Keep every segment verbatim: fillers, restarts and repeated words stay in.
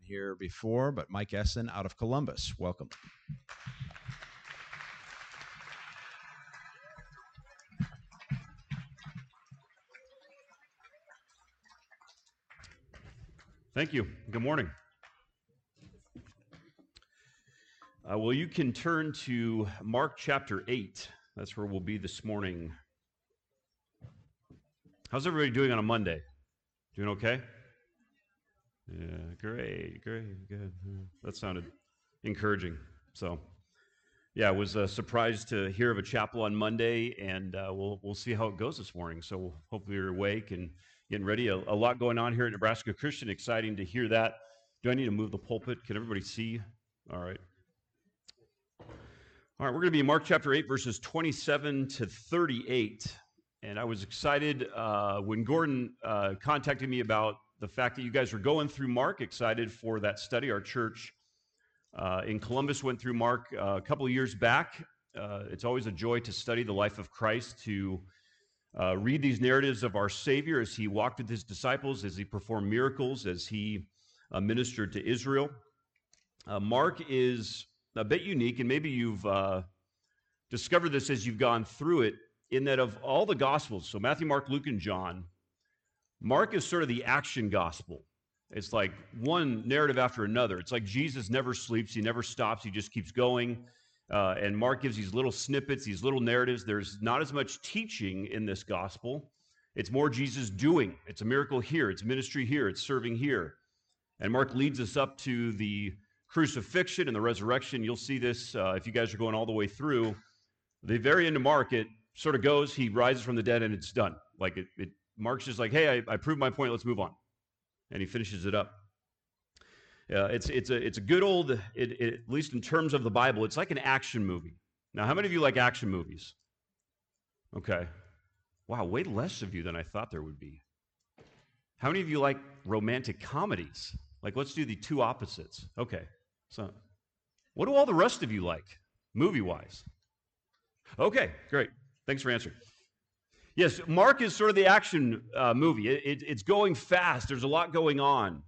here before, but Mike Essen out of Columbus. Welcome. Thank you. Good morning. Uh, well, you can turn to Mark chapter eight. That's where we'll be this morning. How's everybody doing on a Monday? Doing okay? Yeah, great, great, good. That sounded encouraging. So, yeah, I was uh, surprised to hear of a chapel on Monday, and uh, we'll we'll see how it goes this morning. So hopefully you're awake and getting ready. A, a lot going on here at Nebraska Christian. Exciting to hear that. Do I need to move the pulpit? Can everybody see? All right. All right, we're going to be in Mark chapter eight, verses twenty-seven to thirty-eight. And I was excited uh, when Gordon uh, contacted me about the fact that you guys are going through Mark, excited for that study. Our church uh, in Columbus went through Mark uh, a couple of years back. Uh, it's always a joy to study the life of Christ, to uh, read these narratives of our Savior as he walked with his disciples, as he performed miracles, as he uh, ministered to Israel. Uh, Mark is a bit unique, and maybe you've uh, discovered this as you've gone through it, in that of all the Gospels, so Matthew, Mark, Luke, and John, Mark is sort of the action gospel. It's like one narrative after another. It's like Jesus never sleeps, he never stops, he just keeps going. Uh, and Mark gives these little snippets, these little narratives. There's not as much teaching in this gospel. It's more Jesus doing. It's a miracle here, it's ministry here, it's serving here. And Mark leads us up to the crucifixion and the resurrection. You'll see this uh, if you guys are going all the way through. The very end of Mark, it sort of goes, he rises from the dead and it's done. Like it, it Mark's just like, hey, I, I proved my point, let's move on. And he finishes it up. Uh, it's, it's, a, it's a good old, it, it, at least in terms of the Bible, it's like an action movie. Now, how many of you like action movies? Okay. Wow, way less of you than I thought there would be. How many of you like romantic comedies? Like, let's do the two opposites. Okay. So, what do all the rest of you like, movie-wise? Okay, great. Thanks for answering. Yes, Mark is sort of the action uh, movie. It, it, it's going fast. There's a lot going on.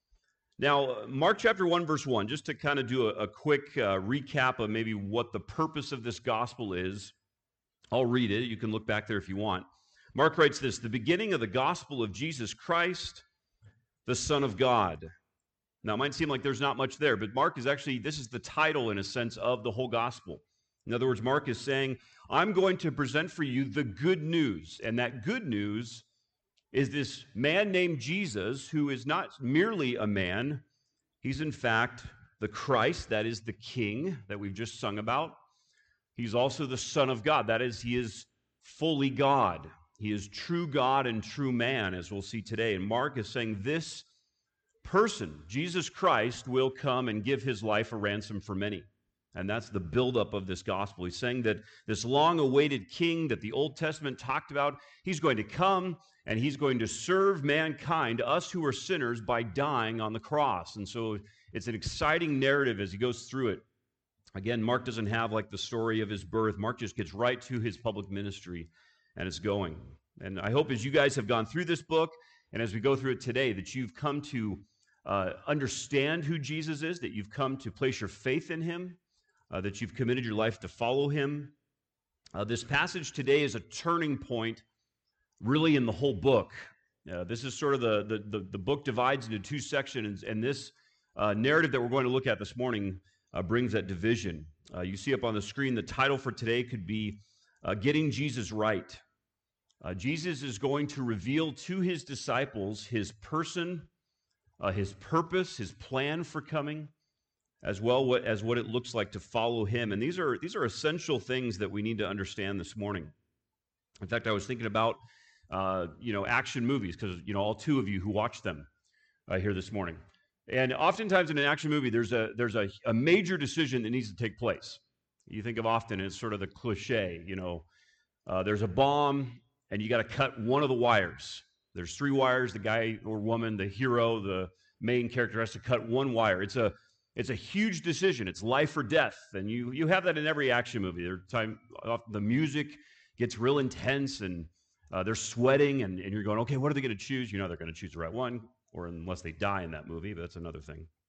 Now, Mark chapter one, verse one, just to kind of do a, a quick uh, recap of maybe what the purpose of this gospel is. I'll read it. You can look back there if you want. Mark writes this: the beginning of the gospel of Jesus Christ, the Son of God. Now, it might seem like there's not much there, but Mark is actually, this is the title in a sense of the whole gospel. In other words, Mark is saying, I'm going to present for you the good news. And that good news is this man named Jesus, who is not merely a man. He's in fact the Christ, that is the King that we've just sung about. He's also the Son of God. That is, he is fully God. He is true God and true man, as we'll see today. And Mark is saying this person, Jesus Christ, will come and give his life a ransom for many. And that's the buildup of this gospel. He's saying that this long-awaited king that the Old Testament talked about, he's going to come and he's going to serve mankind, us who are sinners, by dying on the cross. And so it's an exciting narrative as he goes through it. Again, Mark doesn't have like the story of his birth. Mark just gets right to his public ministry, and it's going. And I hope as you guys have gone through this book, and as we go through it today, that you've come to uh, understand who Jesus is, that you've come to place your faith in him, Uh, that you've committed your life to follow him. Uh, this passage today is a turning point really in the whole book. Uh, this is sort of the, the, the, the book divides into two sections, and this uh, narrative that we're going to look at this morning uh, brings that division. Uh, you see up on the screen, the title for today could be uh, Getting Jesus Right. Uh, Jesus is going to reveal to his disciples his person, uh, his purpose, his plan for coming, as well what, as what it looks like to follow him. And these are, these are essential things that we need to understand this morning. In fact, I was thinking about, uh, you know, action movies, because, you know, all two of you who watched them uh, here this morning. And oftentimes in an action movie, there's a, there's a, a major decision that needs to take place. You think of often as sort of the cliche, you know, uh, there's a bomb and you got to cut one of the wires. There's three wires. The guy or woman, the hero, the main character has to cut one wire. It's a It's a huge decision. It's life or death. And you you have that in every action movie. There time the music gets real intense, and uh, they're sweating, and, and you're going, okay, what are they going to choose? You know they're going to choose the right one, or unless they die in that movie, but that's another thing.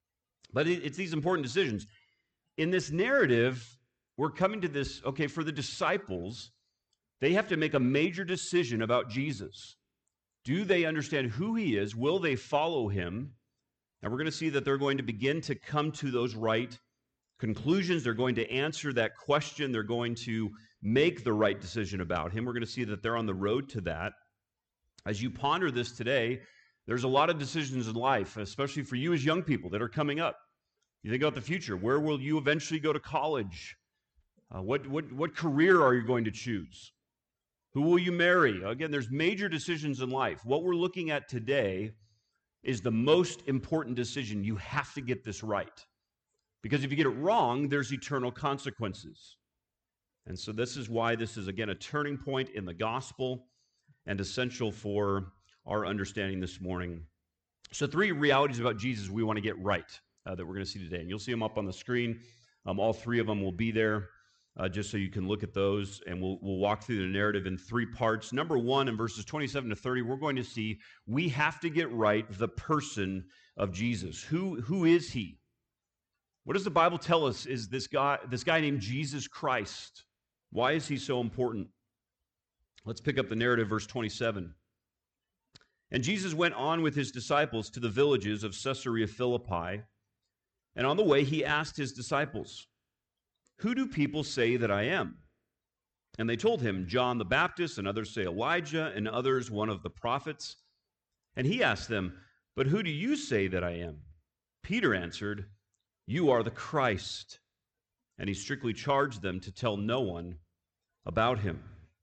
But it, it's these important decisions. In this narrative, we're coming to this, okay, for the disciples, they have to make a major decision about Jesus. Do they understand who he is? Will they follow him? And we're going to see that they're going to begin to come to those right conclusions. They're going to answer that question. They're going to make the right decision about him. We're going to see that they're on the road to that. As you ponder this today, there's a lot of decisions in life, especially for you as young people that are coming up. You think about the future. Where will you eventually go to college? Uh, what, what, what career are you going to choose? Who will you marry? Again, there's major decisions in life. What we're looking at today is the most important decision. You have to get this right. Because if you get it wrong, there's eternal consequences. And so this is why this is, again, a turning point in the gospel and essential for our understanding this morning. So three realities about Jesus we want to get right uh, that we're going to see today. And you'll see them up on the screen. Um, all three of them will be there uh, just so you can look at those. And we'll, we'll walk through the narrative in three parts. Number one, in verses twenty-seven to thirty, we're going to see we have to get right the person of Jesus. Who, who is he? What does the Bible tell us is this guy, this guy named Jesus Christ? Why is he so important? Let's pick up the narrative, verse twenty-seven. And Jesus went on with his disciples to the villages of Caesarea Philippi, and on the way he asked his disciples, "Who do people say that I am?" And they told him, "John the Baptist, and others say Elijah, and others one of the prophets." And he asked them, "But who do you say that I am?" Peter answered, "You are the Christ." And he strictly charged them to tell no one about him.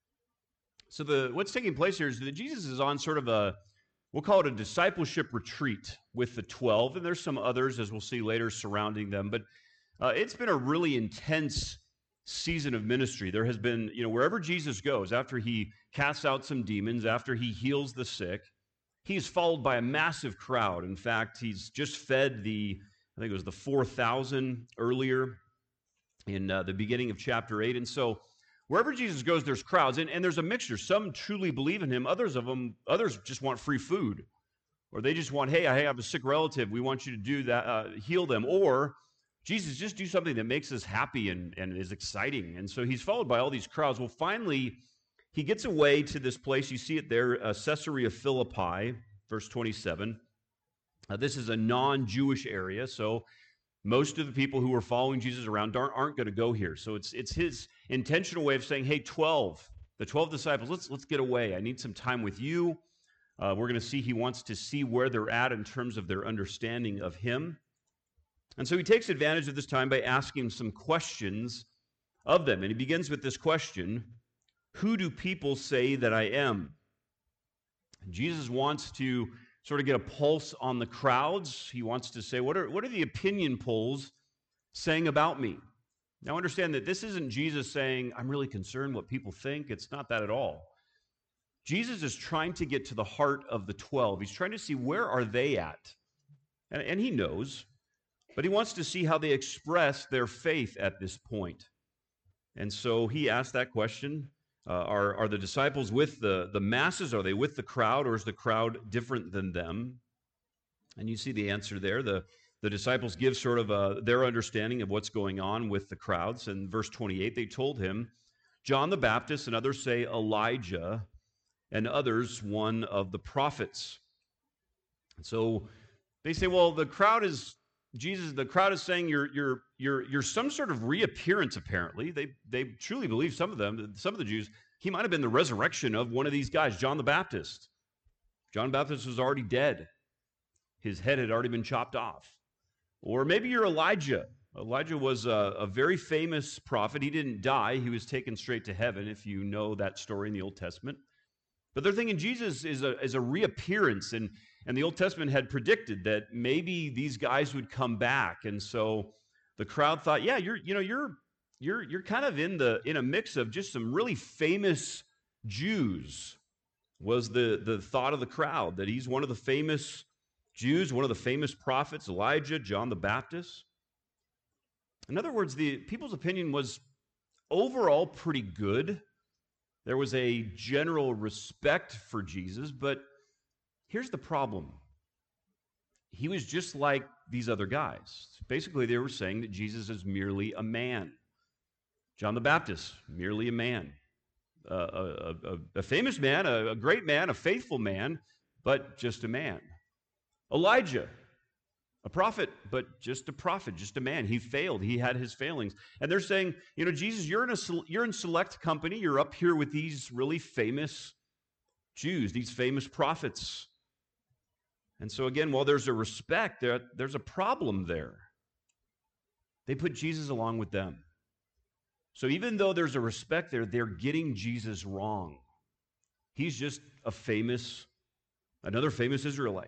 So the what's taking place here is that Jesus is on sort of a, we'll call it a discipleship retreat with the twelve, and there's some others, as we'll see later, surrounding them. But uh, it's been a really intense season of ministry. There has been, you know, wherever Jesus goes, after he casts out some demons, after he heals the sick, he's followed by a massive crowd. In fact, he's just fed the, I think it was the four thousand earlier in uh, the beginning of chapter eight. And so wherever Jesus goes, there's crowds, and, and there's a mixture. Some truly believe in him. Others of them, others just want free food, or they just want, hey, I have a sick relative. We want you to do that, uh, heal them. Or Jesus, just do something that makes us happy and, and is exciting. And so he's followed by all these crowds. Well, finally, he gets away to this place. You see it there, uh, Caesarea Philippi, verse twenty-seven. Uh, this is a non-Jewish area, so most of the people who are following Jesus around aren't, aren't going to go here. So it's it's his intentional way of saying, hey, twelve, the twelve disciples, let's let's get away. I need some time with you. Uh, we're going to see he wants to see where they're at in terms of their understanding of him. And so he takes advantage of this time by asking some questions of them. And he begins with this question, who do people say that I am? And Jesus wants to sort of get a pulse on the crowds. He wants to say, what are, what are the opinion polls saying about me? Now understand that this isn't Jesus saying, I'm really concerned what people think. It's not that at all. Jesus is trying to get to the heart of the twelve. He's trying to see where are they at. And, and he knows, but he wants to see how they express their faith at this point. And so he asked that question. Uh, are, are the disciples with the, the masses? Are they with the crowd, or is the crowd different than them? And you see the answer there. The, the disciples give sort of a, their understanding of what's going on with the crowds. And verse twenty-eight, they told him, John the Baptist, and others say Elijah, and others one of the prophets. And so they say, well, the crowd is, Jesus, the crowd is saying you're you're you're you're some sort of reappearance, apparently. They they truly believe, some of them, some of the Jews, he might have been the resurrection of one of these guys, John the Baptist. John the Baptist was already dead. His head had already been chopped off. Or maybe you're Elijah. Elijah was a, a very famous prophet. He didn't die. He was taken straight to heaven, if you know that story in the Old Testament. But they're thinking Jesus is a, is a reappearance, and, and the Old Testament had predicted that maybe these guys would come back. And so the crowd thought, yeah, you're, you know, you're, you're, you're kind of in the, in a mix of just some really famous Jews, was the, the thought of the crowd, that he's one of the famous Jews, one of the famous prophets, Elijah, John the Baptist. In other words, the people's opinion was overall pretty good. There was a general respect for Jesus, but here's the problem. He was just like these other guys. Basically, they were saying that Jesus is merely a man. John the Baptist, merely a man. Uh, a, a, a famous man, a, a great man, a faithful man, but just a man. Elijah, a prophet, but just a prophet, just a man. He failed. He had his failings. And they're saying, you know, Jesus, you're in a you're in select company. You're up here with these really famous Jews, these famous prophets. And so again, while there's a respect, there, there's a problem there. They put Jesus along with them. So even though there's a respect there, they're getting Jesus wrong. He's just a famous, another famous Israelite.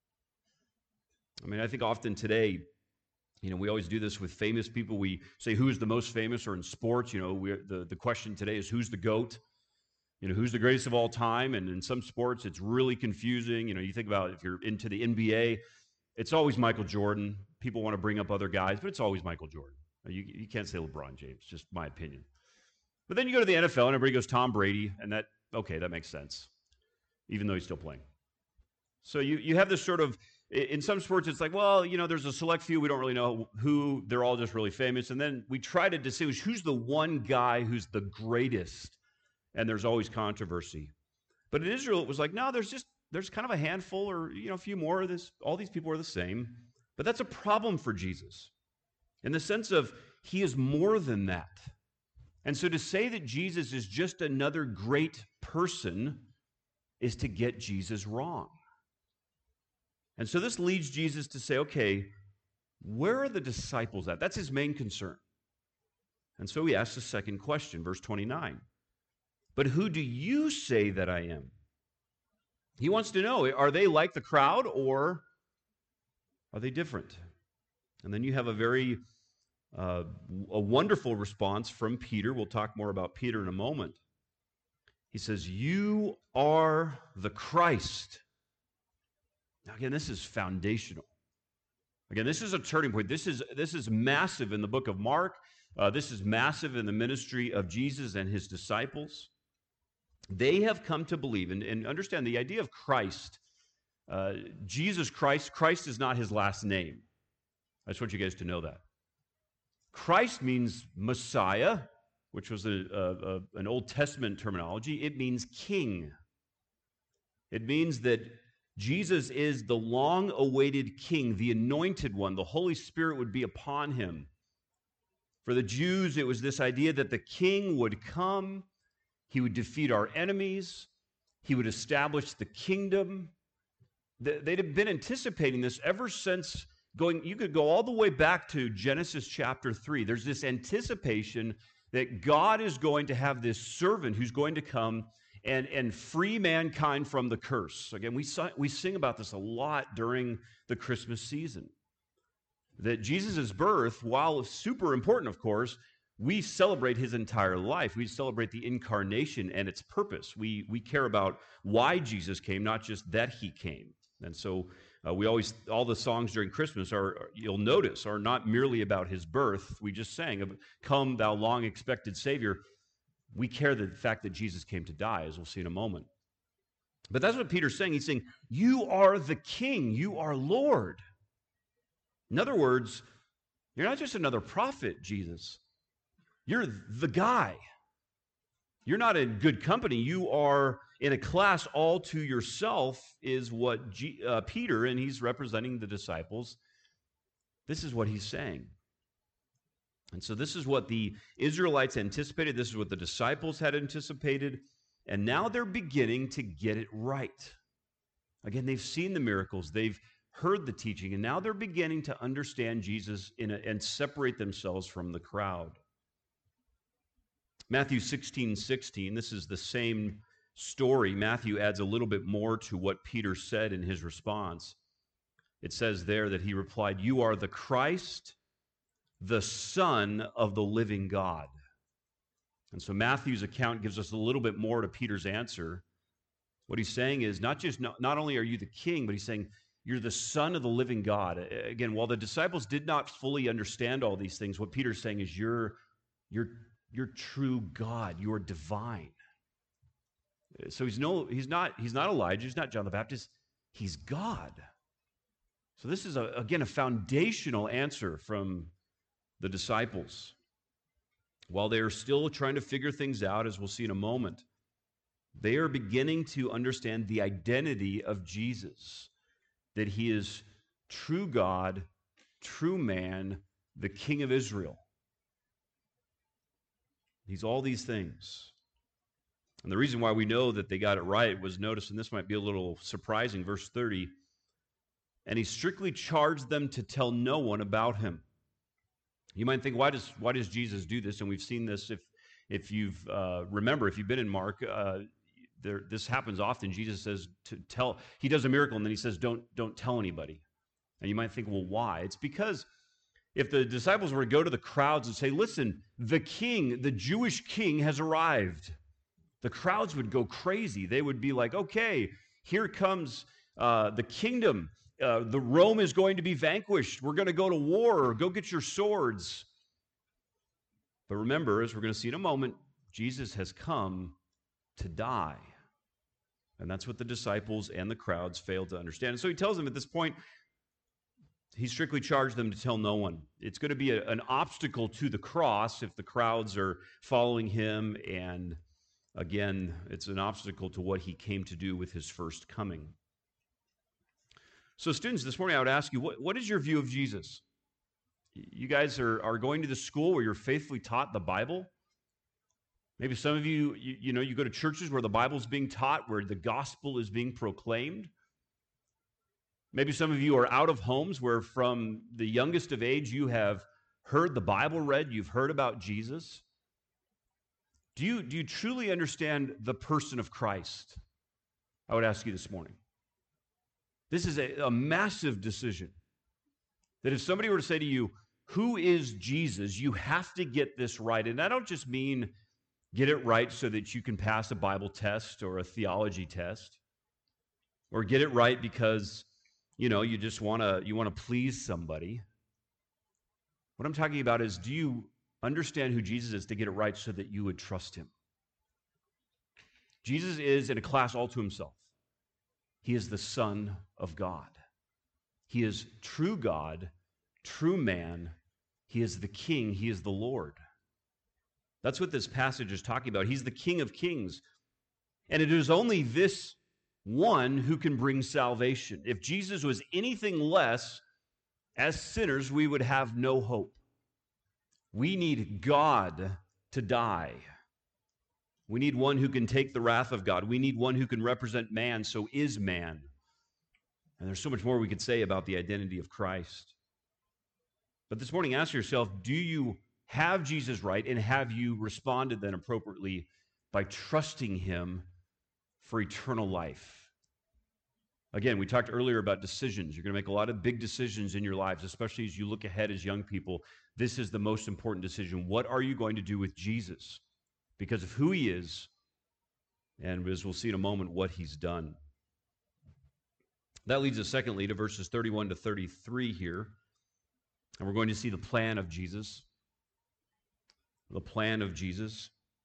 I mean, I think often today, you know, we always do this with famous people. We say, who's the most famous? Or in sports, you know, we, the, the question today is, who's the GOAT? You know, who's the greatest of all time? And in some sports, it's really confusing. You know, you think about if you're into the N B A, it's always Michael Jordan. People want to bring up other guys, but it's always Michael Jordan. You, you can't say LeBron James, just my opinion. But then you go to the N F L and everybody goes Tom Brady, and that, okay, that makes sense, even though he's still playing. So you, you have this sort of, in some sports, it's like, well, you know, there's a select few. We don't really know who. They're all just really famous. And then we try to distinguish who's the one guy who's the greatest. And there's always controversy. But in Israel, it was like, no, there's just, there's kind of a handful or, you know, a few more of this. All these people are the same. But that's a problem for Jesus in the sense of he is more than that. And so to say that Jesus is just another great person is to get Jesus wrong. And so this leads Jesus to say, okay, where are the disciples at? That's his main concern. And so he asks the second question, verse twenty-nine. But who do you say that I am? He wants to know, are they like the crowd or are they different? And then you have a very, uh, a wonderful response from Peter. We'll talk more about Peter in a moment. He says, you are the Christ. Now, again, this is foundational. Again, this is a turning point. This is, this is massive in the book of Mark. Uh, this is massive in the ministry of Jesus and his disciples. They have come to believe, and, and understand the idea of Christ. Uh, Jesus Christ, Christ is not his last name. I just want you guys to know that. Christ means Messiah, which was a, a, a, an Old Testament terminology. It means king. It means that Jesus is the long-awaited king, the anointed one. The Holy Spirit would be upon him. For the Jews, it was this idea that the king would come, he would defeat our enemies, he would establish the kingdom. They'd have been anticipating this ever since going, you could go all the way back to Genesis chapter three. There's this anticipation that God is going to have this servant who's going to come and, and free mankind from the curse. Again, we, we sing about this a lot during the Christmas season. That Jesus' birth, while super important, of course, we celebrate his entire life. We celebrate the incarnation and its purpose. We, we care about why Jesus came, not just that he came. And so uh, we always, all the songs during Christmas are, you'll notice, are not merely about his birth. We just sang of, come thou long expected Savior. We care the fact that Jesus came to die, as we'll see in a moment. But that's what Peter's saying. He's saying, you are the King. You are Lord. In other words, you're not just another prophet, Jesus. You're the guy. You're not in good company. You are in a class all to yourself, is what G, uh, Peter, and he's representing the disciples, this is what he's saying. And so this is what the Israelites anticipated. This is what the disciples had anticipated. And now they're beginning to get it right. Again, they've seen the miracles. They've heard the teaching. And now they're beginning to understand Jesus in a, and separate themselves from the crowd. Matthew sixteen sixteen, this is the same story. Matthew adds a little bit more to what Peter said in his response. It says there that he replied, you are the Christ, the Son of the living God. And so Matthew's account gives us a little bit more to Peter's answer. What he's saying is not just, not, not only are you the king, but he's saying you're the Son of the living God. Again, while the disciples did not fully understand all these things, what Peter's saying is you're, you're, you're true God. You're divine. So he's no, he's not, he's not Elijah. He's not John the Baptist. He's God. So this is, a, again, a foundational answer from the disciples. While they are still trying to figure things out, as we'll see in a moment, they are beginning to understand the identity of Jesus, that he is true God, true man, the King of Israel. He's all these things. And the reason why we know that they got it right was, notice, and this might be a little surprising, verse thirty, and he strictly charged them to tell no one about him. You might think, why does why does Jesus do this? And we've seen this, if if you've uh, remember, if you've been in Mark, uh, there, this happens often. Jesus says to tell, he does a miracle, and then he says, don't, don't tell anybody. And you might think, well, why? It's because if the disciples were to go to the crowds and say, listen, the king, the Jewish king has arrived, the crowds would go crazy. They would be like, okay, here comes uh, the kingdom. Uh, the Rome is going to be vanquished. We're going to go to war. Go get your swords. But remember, as we're going to see in a moment, Jesus has come to die. And that's what the disciples and the crowds failed to understand. And so he tells them at this point, he strictly charged them to tell no one. It's going to be a, an obstacle to the cross if the crowds are following him. And again, it's an obstacle to what he came to do with his first coming. So students, this morning I would ask you, what, what is your view of Jesus? You guys are, are going to the school where you're faithfully taught the Bible. Maybe some of you, you, you know, you go to churches where the Bible's being taught, where the gospel is being proclaimed. Maybe some of you are out of homes where from the youngest of age you have heard the Bible read, you've heard about Jesus. Do you, do you truly understand the person of Christ? I would ask you this morning. This is a, a massive decision. That if somebody were to say to you, who is Jesus? You have to get this right. And I don't just mean get it right so that you can pass a Bible test or a theology test, or get it right because, you know, you just want to you want to please somebody. What I'm talking about is, do you understand who Jesus is to get it right so that you would trust him? Jesus is in a class all to himself. He is the Son of God. He is true God, true man. He is the King. He is the Lord. That's what this passage is talking about. He's the King of Kings. And it is only this one who can bring salvation. If Jesus was anything less, as sinners, we would have no hope. We need God to die. We need one who can take the wrath of God. We need one who can represent man, so is man. And there's so much more we could say about the identity of Christ. But this morning, ask yourself, do you have Jesus right, and have you responded then appropriately by trusting him for eternal life? Again, we talked earlier about decisions. You're going to make a lot of big decisions in your lives, especially as you look ahead as young people. This is the most important decision. What are you going to do with Jesus? Because of who he is, and as we'll see in a moment, what he's done. That leads us, secondly, to verses thirty-one to thirty-three here. And we're going to see the plan of Jesus. The plan of Jesus.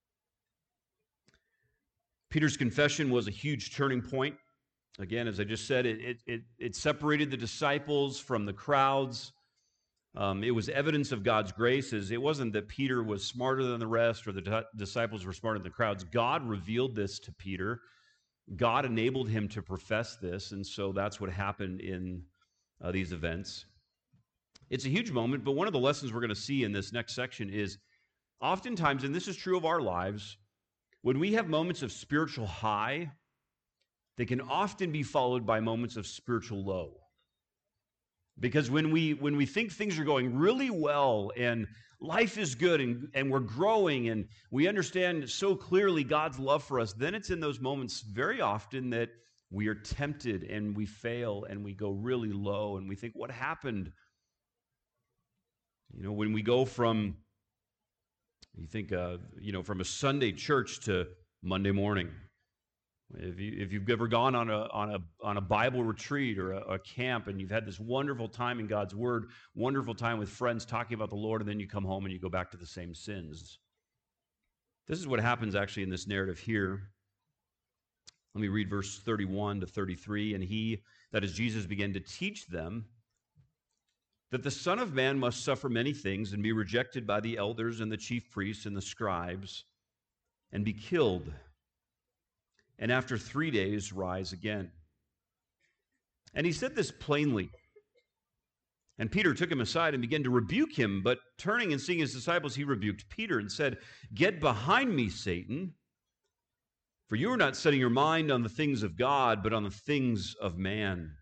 Peter's confession was a huge turning point. Again, as I just said, it, it, it, it separated the disciples from the crowds. Um, it was evidence of God's grace. As it wasn't that Peter was smarter than the rest or the di- disciples were smarter than the crowds. God revealed this to Peter. God enabled him to profess this, and so that's what happened in uh, these events. It's a huge moment, but one of the lessons we're going to see in this next section is oftentimes, and this is true of our lives, when we have moments of spiritual high, they can often be followed by moments of spiritual low. Because when we when we think things are going really well and life is good and, and we're growing and we understand so clearly God's love for us, then it's in those moments very often that we are tempted and we fail and we go really low and we think, what happened? You know, when we go from, you think, uh, you know, from a Sunday church to Monday morning. If you if you've ever gone on a on a on a Bible retreat or a, a camp and you've had this wonderful time in God's Word, wonderful time with friends talking about the Lord, and then you come home and you go back to the same sins. This is what happens actually in this narrative here. Let me read verse thirty-one to thirty-three. And he, that is Jesus, began to teach them that the Son of Man must suffer many things and be rejected by the elders and the chief priests and the scribes and be killed, and after three days rise again." And he said this plainly. And Peter took him aside and began to rebuke him, but turning and seeing his disciples, he rebuked Peter and said, "Get behind me, Satan, for you are not setting your mind on the things of God, but on the things of man."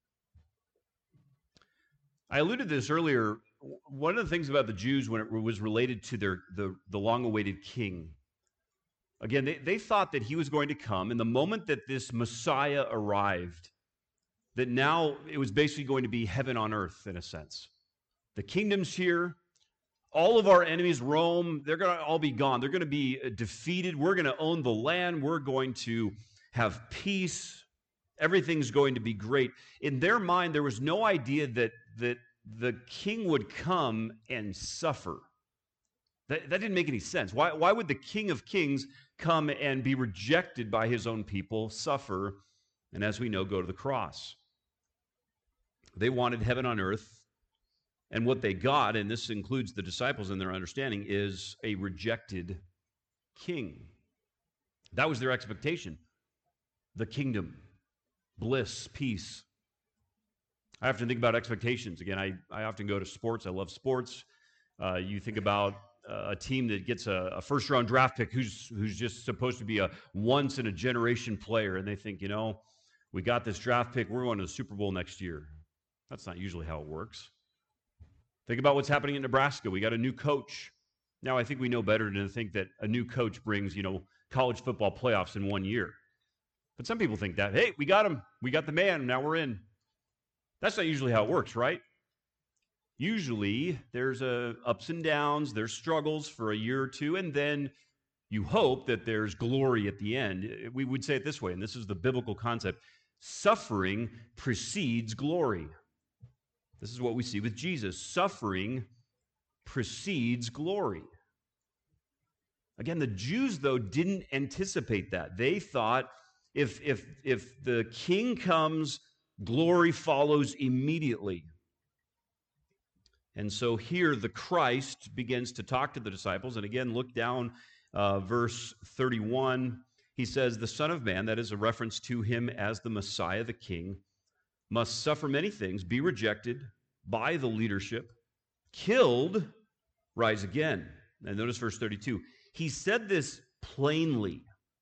I alluded to this earlier. One of the things about the Jews when it was related to their the, the long-awaited king, again, they, they thought that he was going to come, and the moment that this Messiah arrived, that now it was basically going to be heaven on earth in a sense. The kingdom's here. All of our enemies, Rome, they're going to all be gone. They're going to be defeated. We're going to own the land. We're going to have peace. Everything's going to be great. In their mind, there was no idea that, that the king would come and suffer. That, that didn't make any sense. Why, why would the King of Kings come and be rejected by his own people, suffer, and as we know, go to the cross? They wanted heaven on earth, and what they got, and this includes the disciples in their understanding, is a rejected king. That was their expectation. The kingdom, bliss, peace. I often think about expectations. Again, I, I often go to sports. I love sports. Uh, you think about uh, a team that gets a, a first-round draft pick who's, who's just supposed to be a once-in-a-generation player, and they think, you know, we got this draft pick, we're going to the Super Bowl next year. That's not usually how it works. Think about what's happening in Nebraska. We got a new coach. Now, I think we know better than to think that a new coach brings, you know, college football playoffs in one year. But some people think that, hey, we got him. We got the man. Now we're in. That's not usually how it works, right? Usually, there's a ups and downs. There's struggles for a year or two, and then you hope that there's glory at the end. We would say it this way, and this is the biblical concept. Suffering precedes glory. This is what we see with Jesus. Suffering precedes glory. Again, the Jews, though, didn't anticipate that. They thought if, if, if the king comes, glory follows immediately. And so here the Christ begins to talk to the disciples. And again, look down uh, verse thirty-one. He says, "The Son of Man," that is a reference to him as the Messiah, the King, "must suffer many things, be rejected by the leadership, killed, rise again." And notice verse thirty-two. He said this plainly.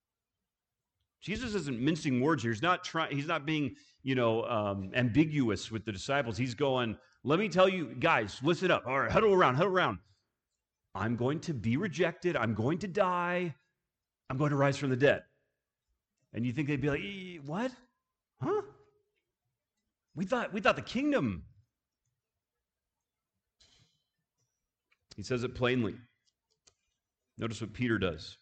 Jesus isn't mincing words here. He's not trying. He's not being, you know, um, ambiguous with the disciples. He's going, "Let me tell you, guys, listen up. All right, huddle around, huddle around. I'm going to be rejected. I'm going to die. I'm going to rise from the dead." And you think they'd be like, e- "What? Huh? We thought we thought the kingdom." He says it plainly. Notice what Peter does.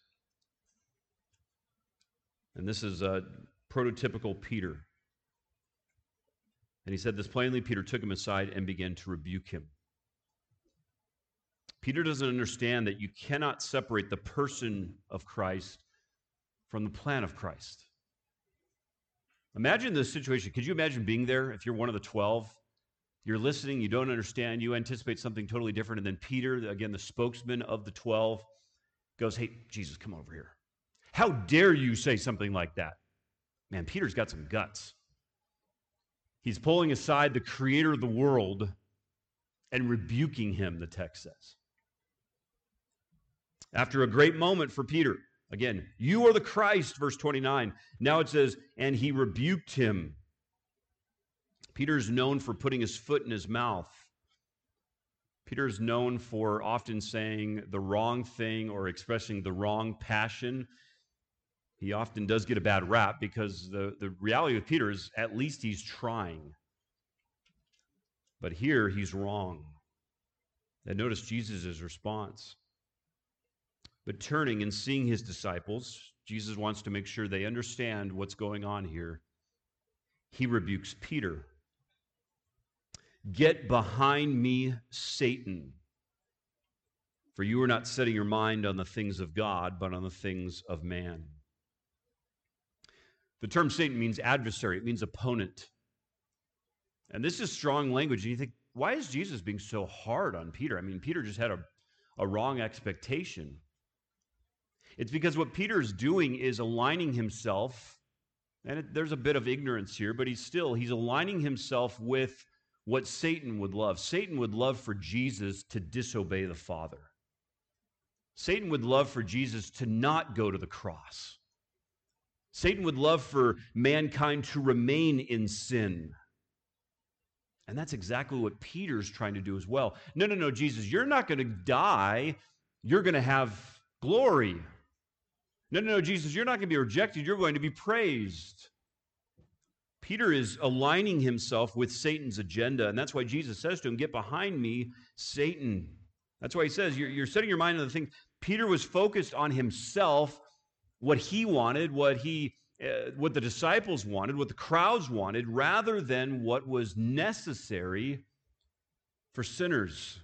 And this is a prototypical Peter. And he said this plainly. Peter took him aside and began to rebuke him. Peter doesn't understand that you cannot separate the person of Christ from the plan of Christ. Imagine this situation. Could you imagine being there if you're one of the twelve? You're listening, you don't understand, you anticipate something totally different, and then Peter, again, the spokesman of the twelve, goes, "Hey, Jesus, come over here. How dare you say something like that?" Man, Peter's got some guts. He's pulling aside the creator of the world and rebuking him, the text says. After a great moment for Peter, again, "You are the Christ," verse twenty-nine. Now it says, "And he rebuked him." Peter is known for putting his foot in his mouth. Peter is known for often saying the wrong thing or expressing the wrong passion. He often does get a bad rap because the, the reality with Peter is at least he's trying. But here he's wrong. And notice Jesus' response. But turning and seeing his disciples, Jesus wants to make sure they understand what's going on here. He rebukes Peter. "Get behind me, Satan, for you are not setting your mind on the things of God, but on the things of man." The term Satan means adversary. It means opponent. And this is strong language. And you think, why is Jesus being so hard on Peter? I mean, Peter just had a, a wrong expectation. It's because what Peter's doing is aligning himself, and it, there's a bit of ignorance here, but he's still, he's aligning himself with what Satan would love. Satan would love for Jesus to disobey the Father. Satan would love for Jesus to not go to the cross. Satan would love for mankind to remain in sin. And that's exactly what Peter's trying to do as well. No, no, no, Jesus, you're not going to die. You're going to have glory. No, no, no, Jesus, you're not going to be rejected. You're going to be praised. Peter is aligning himself with Satan's agenda, and that's why Jesus says to him, get behind me, Satan. That's why he says, you're, you're setting your mind on the thing. Peter was focused on himself, what he wanted, what he, uh, what the disciples wanted, what the crowds wanted, rather than what was necessary for sinners.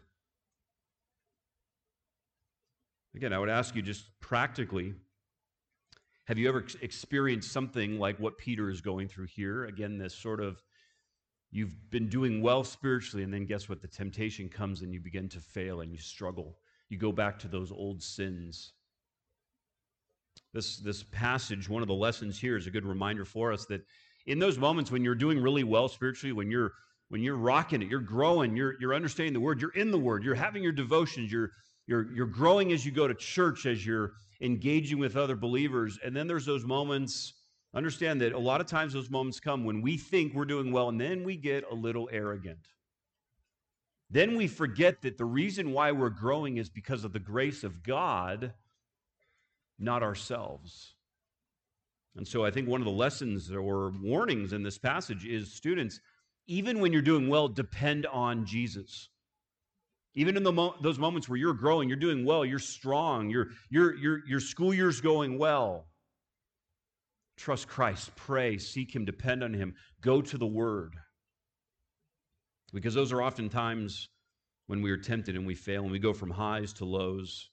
Again, I would ask you just practically, have you ever experienced something like what Peter is going through here? Again, this sort of, you've been doing well spiritually, and then guess what? The temptation comes and you begin to fail and you struggle. You go back to those old sins. This, this passage, one of the lessons here is a good reminder for us that in those moments when you're doing really well spiritually, when you're when you're rocking it, you're growing, you're, you're understanding the Word, you're in the Word, you're having your devotions, you're, you're, you're growing as you go to church, as you're engaging with other believers. And then there's those moments, understand that a lot of times those moments come when we think we're doing well, and then we get a little arrogant. Then we forget that the reason why we're growing is because of the grace of God, not ourselves. And so I think one of the lessons or warnings in this passage is, students, even when you're doing well, depend on Jesus. Even in the mo- those moments where you're growing, you're doing well, you're strong, your your your your school year's going well. Trust Christ, pray, seek Him, depend on Him, go to the Word. Because those are often times when we are tempted and we fail and we go from highs to lows.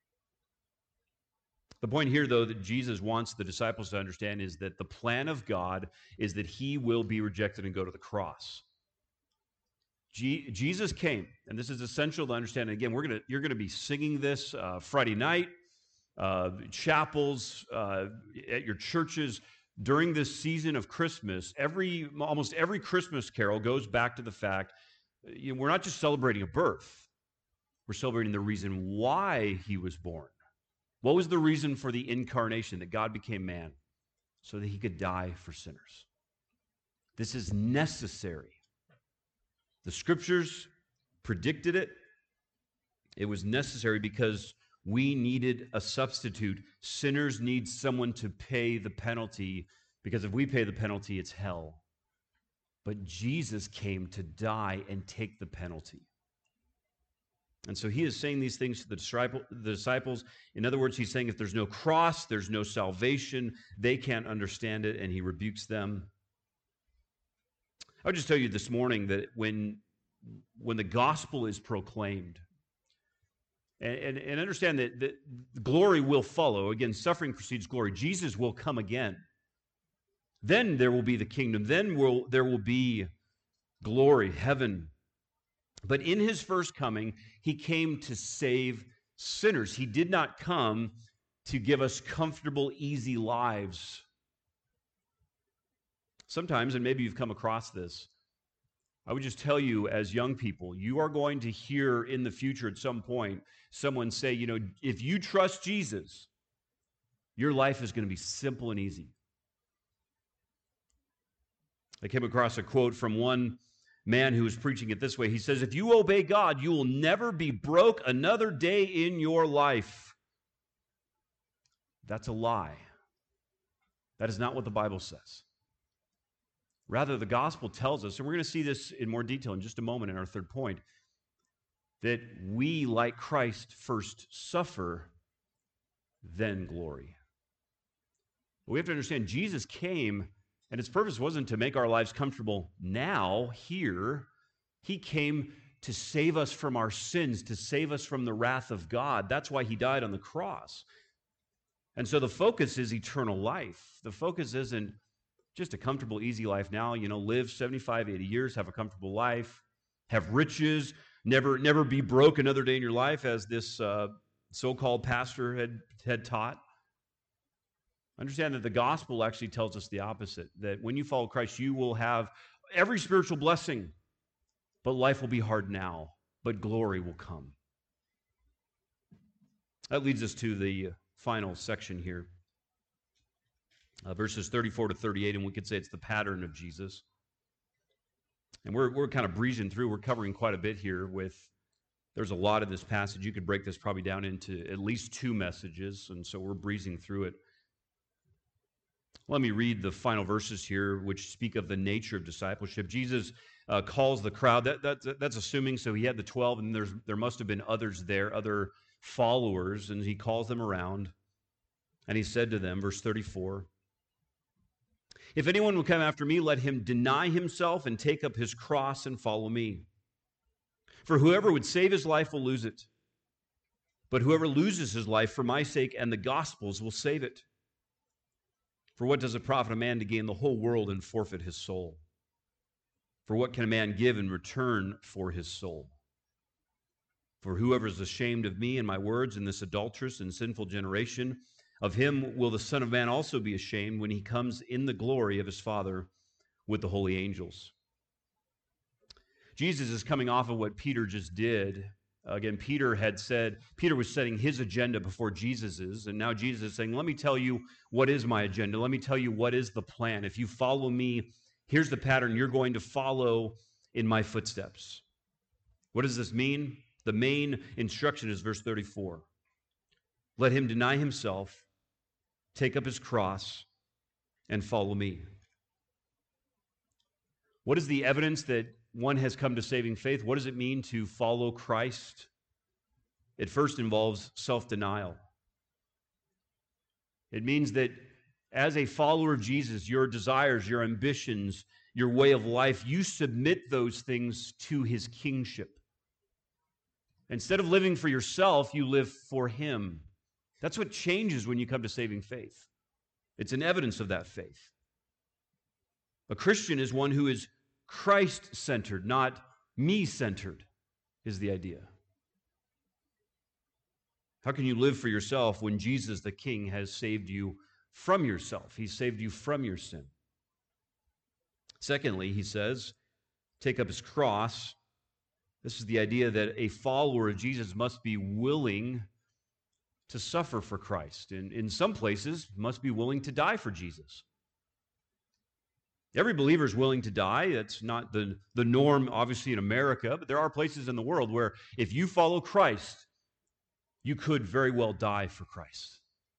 The point here, though, that Jesus wants the disciples to understand is that the plan of God is that He will be rejected and go to the cross. Je- Jesus came, and this is essential to understand. And again, we're gonna you're gonna be singing this uh, Friday night, uh, chapels, uh, at your churches during this season of Christmas. Every almost every Christmas carol goes back to the fact you know, we're not just celebrating a birth; we're celebrating the reason why He was born. What was the reason for the incarnation, that God became man? So that He could die for sinners. This is necessary. The Scriptures predicted it. It was necessary because we needed a substitute. Sinners need someone to pay the penalty, because if we pay the penalty, it's hell. But Jesus came to die and take the penalty. And so He is saying these things to the, disciple, the disciples. In other words, He's saying if there's no cross, there's no salvation. They can't understand it, and He rebukes them. I would just tell you this morning that when, when the gospel is proclaimed, and, and, and understand that, that glory will follow. Again, suffering precedes glory. Jesus will come again. Then there will be the kingdom. Then will, there will be glory, heaven. But in His first coming, He came to save sinners. He did not come to give us comfortable, easy lives. Sometimes, and maybe you've come across this, I would just tell you as young people, you are going to hear in the future at some point someone say, you know, if you trust Jesus, your life is going to be simple and easy. I came across a quote from one man who was preaching it this way. He says, if you obey God, you will never be broke another day in your life. That's a lie. That is not what the Bible says. Rather, the gospel tells us, and we're going to see this in more detail in just a moment in our third point, that we, like Christ, first suffer, then glory. But we have to understand Jesus came, and His purpose wasn't to make our lives comfortable now, here. He came to save us from our sins, to save us from the wrath of God. That's why He died on the cross. And so the focus is eternal life. The focus isn't just a comfortable, easy life now, you know, live seventy-five, eighty years, have a comfortable life, have riches, never, never be broke another day in your life, as this uh, so-called pastor had, had taught. Understand that the gospel actually tells us the opposite, that when you follow Christ, you will have every spiritual blessing, but life will be hard now, but glory will come. That leads us to the final section here, uh, verses thirty-four to thirty-eight, and we could say it's the pattern of Jesus. And we're, we're kind of breezing through. We're covering quite a bit here with, there's a lot of this passage. You could break this probably down into at least two messages, and so we're breezing through it. Let me read the final verses here, which speak of the nature of discipleship. Jesus uh, calls the crowd. That, that, that's assuming, so he had the twelve, and there's, there must have been others there, other followers, and he calls them around. And he said to them, verse thirty-four, "If anyone will come after me, let him deny himself and take up his cross and follow me. For whoever would save his life will lose it. But whoever loses his life for my sake and the gospel's will save it. For what does it profit a man to gain the whole world and forfeit his soul? For what can a man give in return for his soul? For whoever is ashamed of me and my words in this adulterous and sinful generation, of him will the Son of Man also be ashamed when he comes in the glory of his Father with the holy angels." Jesus is coming off of what Peter just did. Again, Peter had said, Peter was setting his agenda before Jesus's, and now Jesus is saying, let me tell you what is my agenda. Let me tell you what is the plan. If you follow me, here's the pattern you're going to follow in my footsteps. What does this mean? The main instruction is verse thirty-four. Let him deny himself, take up his cross, and follow me. What is the evidence that one has come to saving faith? What does it mean to follow Christ? It first involves self-denial. It means that as a follower of Jesus, your desires, your ambitions, your way of life, you submit those things to his kingship. Instead of living for yourself, you live for him. That's what changes when you come to saving faith. It's an evidence of that faith. A Christian is one who is Christ-centered, not me-centered, is the idea. How can you live for yourself when Jesus the King has saved you from yourself? He saved you from your sin. Secondly, he says, take up his cross. This is the idea that a follower of Jesus must be willing to suffer for Christ, and in some places must be willing to die for Jesus. Every believer is willing to die. That's not the, the norm, obviously, in America, but there are places in the world where if you follow Christ, you could very well die for Christ.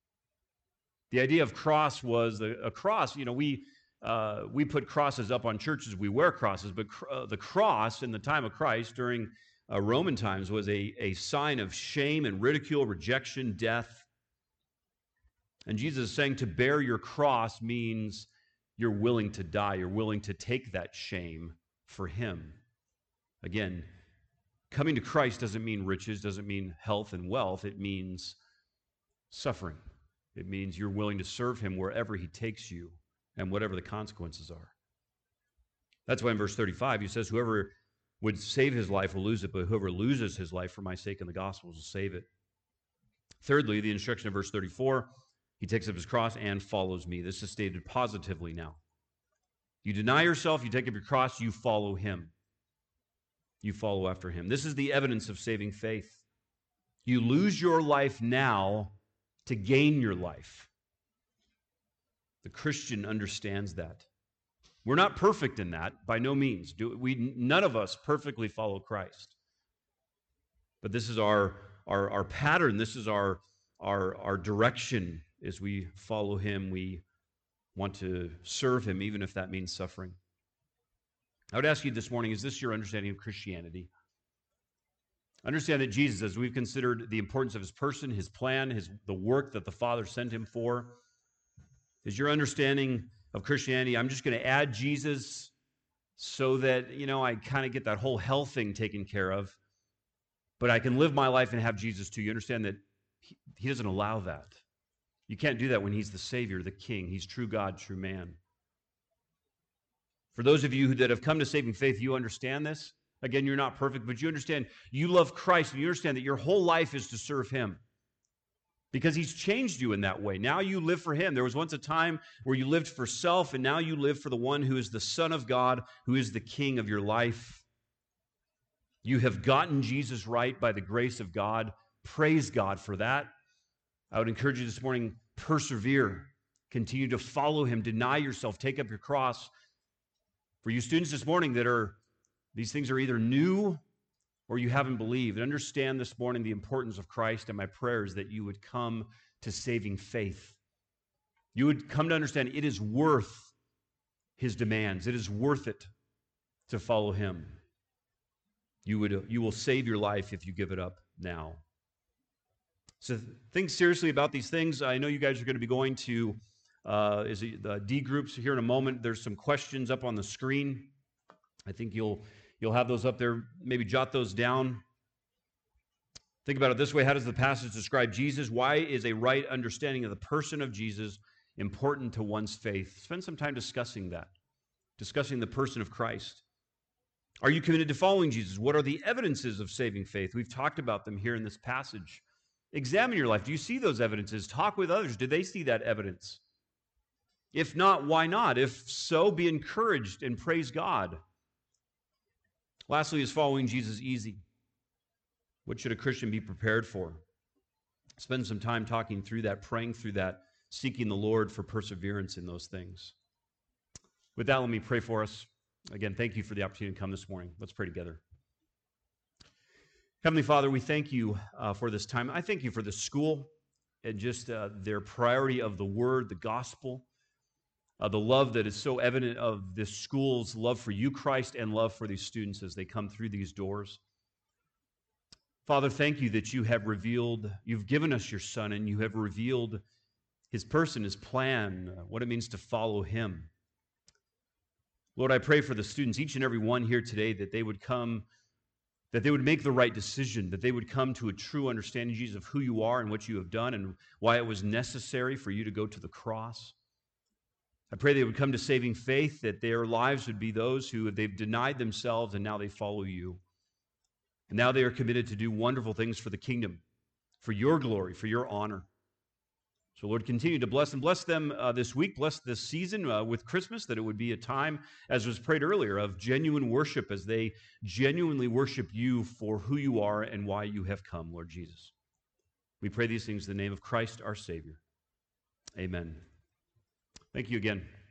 The idea of cross was a, a cross, you know, we, uh, we put crosses up on churches, we wear crosses, but cr- uh, the cross in the time of Christ during uh, Roman times was a, a sign of shame and ridicule, rejection, death. And Jesus is saying to bear your cross means you're willing to die. You're willing to take that shame for him. Again, coming to Christ doesn't mean riches, doesn't mean health and wealth. It means suffering. It means you're willing to serve him wherever he takes you and whatever the consequences are. That's why in verse thirty-five he says, whoever would save his life will lose it, but whoever loses his life for my sake and the gospel will save it. Thirdly, the instruction of verse thirty-four, he takes up his cross and follows me. This is stated positively now. You deny yourself, you take up your cross, you follow him. You follow after him. This is the evidence of saving faith. You lose your life now to gain your life. The Christian understands that. We're not perfect in that, by no means. Do we? None of us perfectly follow Christ. But this is our, our, our pattern. This is our, our, our direction. As we follow him, we want to serve him, even if that means suffering. I would ask you this morning, is this your understanding of Christianity? Understand that Jesus, as we've considered the importance of his person, his plan, his, the work that the Father sent him for, is your understanding of Christianity, I'm just going to add Jesus so that, you know, I kind of get that whole hell thing taken care of, but I can live my life and have Jesus too. You understand that he, he doesn't allow that. You can't do that when he's the Savior, the King. He's true God, true man. For those of you that have come to saving faith, you understand this. Again, you're not perfect, but you understand you love Christ, and you understand that your whole life is to serve him because he's changed you in that way. Now you live for him. There was once a time where you lived for self, and now you live for the one who is the Son of God, who is the King of your life. You have gotten Jesus right by the grace of God. Praise God for that. I would encourage you this morning, persevere. Continue to follow him. Deny yourself. Take up your cross. For you students this morning that are, these things are either new or you haven't believed, understand this morning the importance of Christ, and my prayer is that you would come to saving faith. You would come to understand it is worth his demands. It is worth it to follow him. You would, you will save your life if you give it up now. So think seriously about these things. I know you guys are going to be going to uh, is it the D groups here in a moment. There's some questions up on the screen. I think you'll you'll have those up there. Maybe jot those down. Think about it this way. How does the passage describe Jesus? Why is a right understanding of the person of Jesus important to one's faith? Spend some time discussing that, discussing the person of Christ. Are you committed to following Jesus? What are the evidences of saving faith? We've talked about them here in this passage. Examine your life. Do you see those evidences? Talk with others. Do they see that evidence? If not, why not? If so, be encouraged and praise God. Lastly, is following Jesus easy? What should a Christian be prepared for? Spend some time talking through that, praying through that, seeking the Lord for perseverance in those things. With that, let me pray for us. Again, thank you for the opportunity to come this morning. Let's pray together. Heavenly Father, we thank you uh, for this time. I thank you for the school and just uh, their priority of the word, the gospel, uh, the love that is so evident of this school's love for you, Christ, and love for these students as they come through these doors. Father, thank you that you have revealed, you've given us your Son, and you have revealed his person, his plan, uh, what it means to follow him. Lord, I pray for the students, each and every one here today, that they would come, that they would make the right decision, that they would come to a true understanding, Jesus, of who you are and what you have done and why it was necessary for you to go to the cross. I pray they would come to saving faith, that their lives would be those who they've denied themselves and now they follow you. And now they are committed to do wonderful things for the kingdom, for your glory, for your honor. So, Lord, continue to bless and bless them uh, this week, bless this season uh, with Christmas, that it would be a time, as was prayed earlier, of genuine worship as they genuinely worship you for who you are and why you have come, Lord Jesus. We pray these things in the name of Christ, our Savior. Amen. Thank you again.